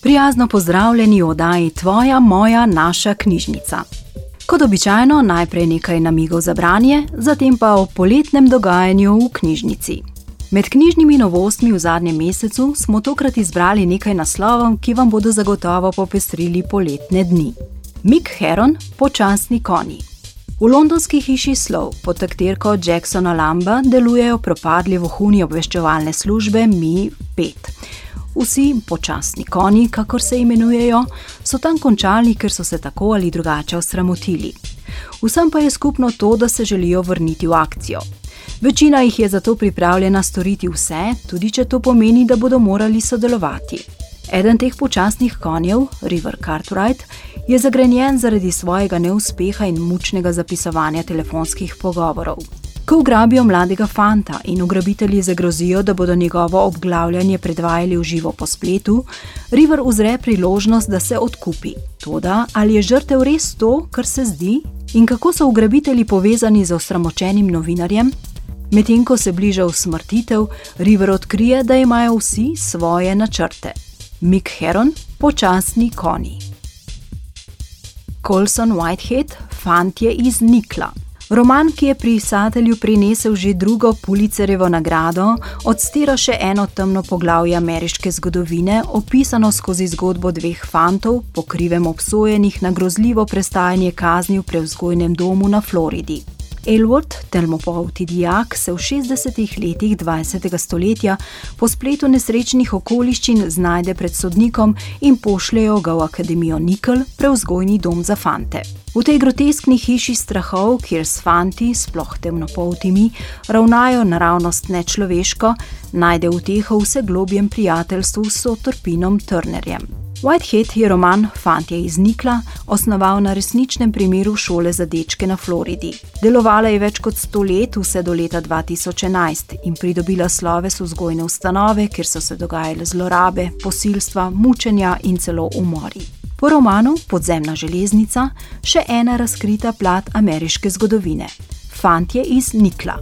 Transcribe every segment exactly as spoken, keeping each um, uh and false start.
Prijazno pozdravljeni v oddaji Tvoja, moja, naša knjižnica. Kot običajno, najprej nekaj namigov za branje, zatem pa o poletnem dogajanju v knjižnici. Med knjižnimi novostmi v zadnjem mesecu smo tokrat izbrali nekaj naslovov, ki vam bodo zagotovo popestrili poletne dni. Mick Herron, Počasni konji. V londonski hiši Slov pod taktirko Jacksona Lamba delujejo propadli vohuni obveščevalne službe M I pet. Vsi počasni konji, kakor se imenujejo, so tam končali, ker so se tako ali drugače osramotili. Vsem pa je skupno to, da se želijo vrniti v akcijo. Večina jih je zato pripravljena storiti vse, tudi če to pomeni, da bodo morali sodelovati. Eden teh počasnih konjev, River Cartwright, je zagrenjen zaradi svojega neuspeha in mučnega zapisovanja telefonskih pogovorov. Ko ugrabijo mladega fanta in ugrabitelji zagrozijo, da bodo njegovo obglavljanje predvajali v živo po spletu, River uzre priložnost, da se odkupi. Toda, ali je žrtev res to, kar se zdi? In kako so ugrabitelji povezani z osramočenim novinarjem? Medtem ko se bliža usmrtitev, River odkrije, da imajo vsi svoje načrte. Mick Herron, Počasni konji. Colson Whitehead, Fantje iz nikla. Roman, ki je pisatelju prinesel že drugo Pulitzerjevo nagrado, odstira še eno temno poglavje ameriške zgodovine, opisano skozi zgodbo dveh fantov, po krivem obsojenih na grozljivo prestajanje kazni v prevzgojnem domu na Floridi. Elwood, temnopolti dijak, se v šestdesetih letih dvajsetega stoletja po spletu nesrečnih okoliščin znajde pred sodnikom in pošljejo ga v Akademijo Nikel, prevzgojni dom za fante. V tej groteskni hiši strahov, kjer s fanti, sploh temnopoltimi, ravnajo naravnost nečloveško, najde uteho vse globjem prijateljstvu s sotorpinom Turnerjem. Whitehead je roman Fantje iz nikla osnoval na resničnem primeru šole za dečke na Floridi. Delovala je več kot sto let, vse do leta dva tisoč enajst, in pridobila sloves vzgojne ustanove, kjer so se dogajale zlorabe, posilstva, mučenja in celo umori. Po romanu Podzemna železnica še ena razkrita plat ameriške zgodovine. Fantje iz nikla.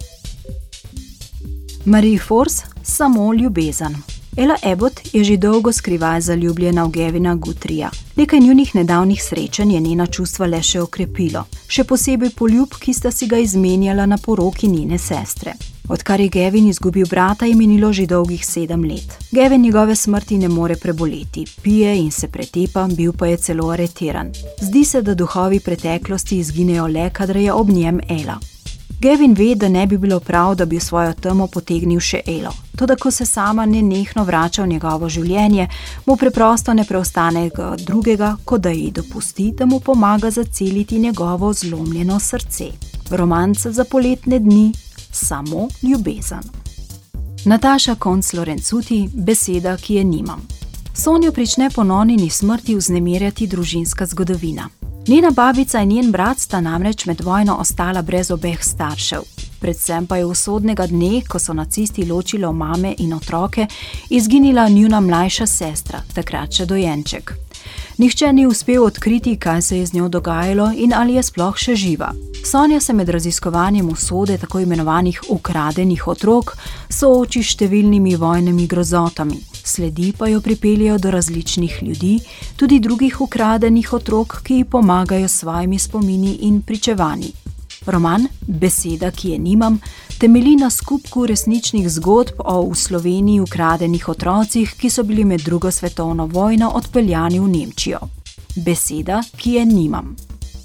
Marie Force, Samo ljubezen. Ella Abbott je že dolgo skrivaj zaljubljena v Gavina Guthrieja. Nekaj njunih nedavnih srečanj je njena čustva le še okrepilo. Še posebej poljub, ki sta si ga izmenjala na poroki njene sestre. Odkar je Gavin izgubil brata, je minilo že dolgih sedem let. Gavin njegove smrti ne more preboleti, pije in se pretepa, bil pa je celo areteran. Zdi se, da duhovi preteklosti izginejo le, kadar je ob njem Ella. Gavin ve, da ne bi bilo prav, da bi v svojo temo potegnil še Ello. Toda ko se sama nenehno vrača v njegovo življenje, mu preprosto ne preostane drugega, kot da ji dopusti, da mu pomaga zaceliti njegovo zlomljeno srce. Romanca za poletne dni, Samo ljubezen. Nataša Konc-Lorenzuti, Beseda, ki je nimam. Sonjo prične po Nonini smrti vznemirjati družinska zgodovina. Njena babica in njen brat sta namreč med vojno ostala brez obeh staršev. Predvsem pa je usodnega dne, ko so nacisti ločili mame in otroke, izginila njuna mlajša sestra, takrat še dojenček. Nihče ni uspel odkriti, kaj se je z njo dogajalo in ali je sploh še živa. Sonja se med raziskovanjem usode tako imenovanih ukradenih otrok sooči s številnimi vojnimi grozotami. Sledi pa jo pripeljejo do različnih ljudi, tudi drugih ukradenih otrok, ki ji pomagajo s svojimi spomini in pričevanji. Roman Beseda, ki je nimam, temelji na skupku resničnih zgodb o v Sloveniji ukradenih otrocih, ki so bili med drugo svetovno vojno odpeljani v Nemčijo. Beseda, ki je nimam.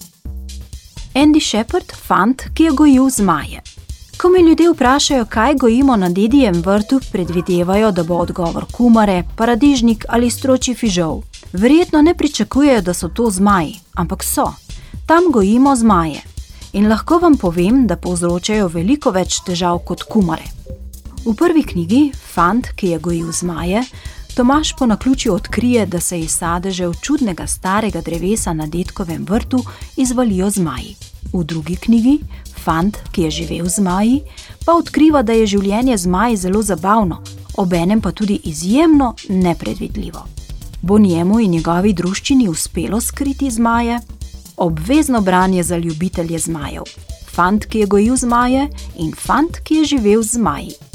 Andy Shepard, fant, ki je gojil zmaje. Ko me ljudje vprašajo, kaj gojimo na dedijem vrtu, predvidevajo, da bo odgovor kumare, paradižnik ali stročji fižol. Verjetno ne pričakujejo, da so to zmaji, ampak so. Tam gojimo zmaje. In lahko vam povem, da povzročajo veliko več težav kot kumare. V prvi knjigi, Fant, ki je gojil zmaje, Tomaž po naključju odkrije, da se iz sadežev čudnega starega drevesa na dedkovem vrtu izvalijo zmaji. V drugi knjigi, Fant, ki je živel z zmaji, pa odkriva, da je življenje zmaji zelo zabavno, obenem pa tudi izjemno nepredvidljivo. Bo njemu in njegovi druščini uspelo skriti zmaje? Obvezno branje za ljubitelje zmajev. Fant, ki je gojil zmaje in Fant, ki je živel z zmaji.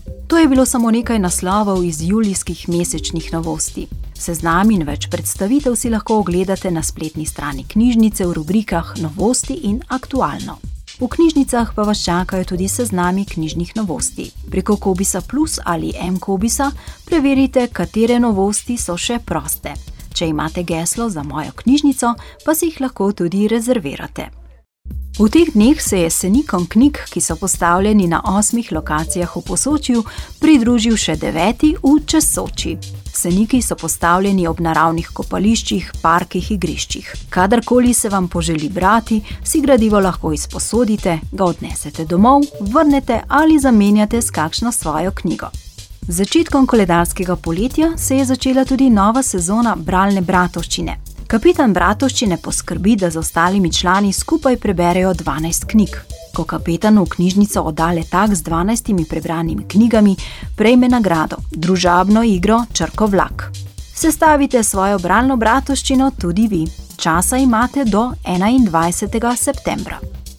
To je bilo samo nekaj naslovov iz julijskih mesečnih novosti. Seznam in več predstavitev si lahko ogledate na spletni strani knjižnice v rubrikah Novosti in Aktualno. V knjižnicah pa vas čakajo tudi seznami knjižnih novosti. Preko Kobisa Plus ali M-Kobisa preverite, katere novosti so še proste. Če imate geslo za mojo knjižnico, pa si jih lahko tudi rezervirate. V teh dneh se je senikom knjig, ki so postavljeni na osmih lokacijah v Posočju, pridružil še deveti v čez Soči. Seniki so postavljeni ob naravnih kopališčih, parkih, igriščih. Kadarkoli se vam poželi brati, si gradivo lahko izposodite, ga odnesete domov, vrnete ali zamenjate s kakšno svojo knjigo. Z začetkom koledarskega poletja se je začela tudi nova sezona bralne bratovščine. Kapitan bratovščine poskrbi, da z ostalimi člani skupaj preberejo dvanajst knjig. Ko kapetan v knjižnico odda letak z dvanajstimi prebranimi knjigami, prejme nagrado, družabno igro Črko vlak. Sestavite svojo bralno bratovščino tudi vi. Časa imate do enaindvajsetega septembra.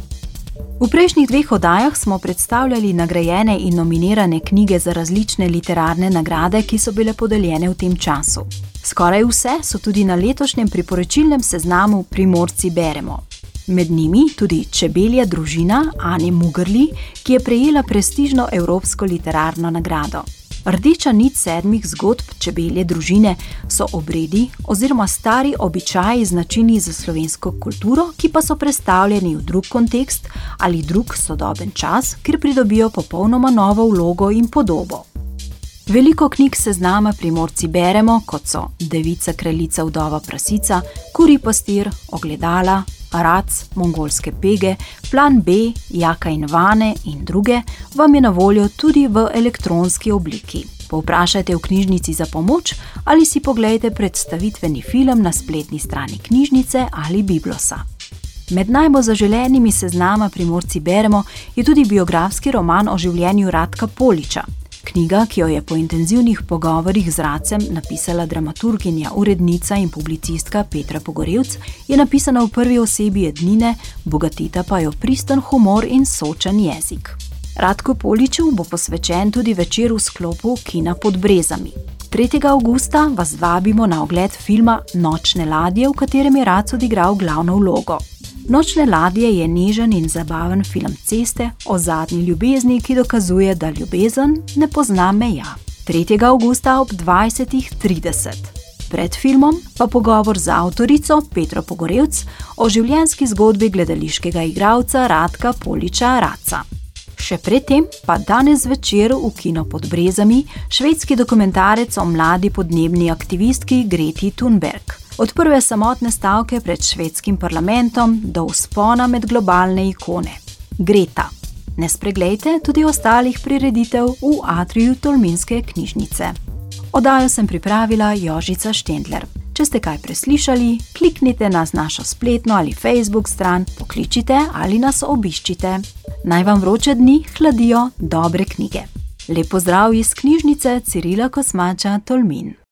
V prejšnjih dveh oddajah smo predstavljali nagrajene in nominirane knjige za različne literarne nagrade, ki so bile podeljene v tem času. Skoraj vse so tudi na letošnjem priporočilnem seznamu Primorci beremo. Med njimi tudi Čebelja družina Ane Mugerli, ki je prejela prestižno evropsko literarno nagrado. Rdeča nit sedmih zgodb Čebelje družine so obredi oziroma stari običaji značilni za slovensko kulturo, ki pa so prestavljeni v drug kontekst ali drug sodoben čas, kjer pridobijo popolnoma novo vlogo in podobo. Veliko knjig seznama Primorci beremo, kot so Devica, kraljica, vdova, prasica, Kurji pastir, Ogledala, Rac, Mongolske pege, Plan B, Jaka in Vane in druge, vam je na voljo tudi v elektronski obliki. Povprašajte v knjižnici za pomoč ali si poglejte predstavitveni film na spletni strani knjižnice ali Biblosa. Med najbolj zaželenimi seznama Primorci beremo je tudi biografski roman o življenju Ratka Poliča. Knjiga, ki jo je po intenzivnih pogovorih z Racem napisala dramaturginja, urednica in publicistka Petra Pogorevc, je napisana v prvi osebi ednine, bogatita pa jo pristen humor in sočen jezik. Ratku Poliču bo posvečen tudi večer v sklopu Kina pod brezami. tretjega avgusta vas vabimo na ogled filma Nočne ladje, v katerem je Rac odigral glavno vlogo. Nočne ladje je nežen in zabaven film ceste o zadnji ljubezni, ki dokazuje, da ljubezen ne pozna meja. tretjega avgusta ob dvajsetih trideset. Pred filmom pa pogovor z avtorico Petro Pogorevc o življenjski zgodbi gledališkega igralca Ratka Poliča Raca. Še predtem pa danes večer v Kino pod brezami švedski dokumentarec o mladi podnebni aktivistki Greti Thunberg. Od prve samotne stavke pred švedskim parlamentom do vzpona med globalne ikone. Greta. Ne spreglejte tudi ostalih prireditev v atriju Tolminske knjižnice. Oddajo sem pripravila Jožica Štendler. Če ste kaj preslišali, kliknite na našo spletno ali Facebook stran, pokličite ali nas obiščite. Naj vam vroče dni hladijo dobre knjige. Lep pozdrav iz knjižnice Cirila Kosmača Tolmin.